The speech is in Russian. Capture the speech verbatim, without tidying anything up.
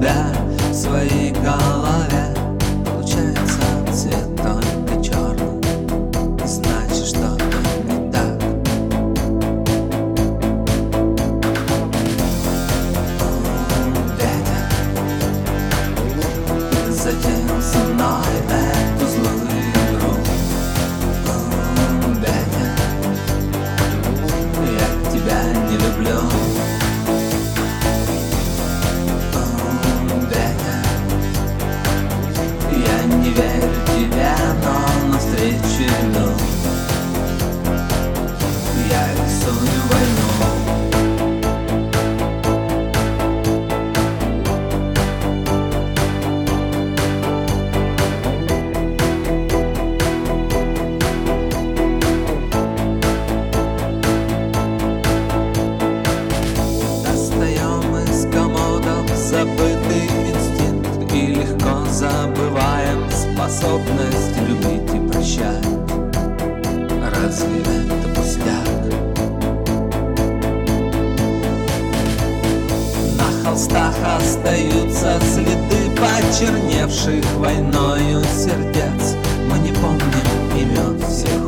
тебя в своей голове. Получается цвет только черный, значит что-то не так. Ветер затеял со мной эту злую игру. Ветер, я тебя не люблю. Не верю тебе, но навстречу иду. Я рисую войну. Достаем из комодов забытый инстинкт и легко забываем способность любить и прощать. Разве это пустяк? На холстах остаются следы почерневших войною сердец. Мы не помним имен всех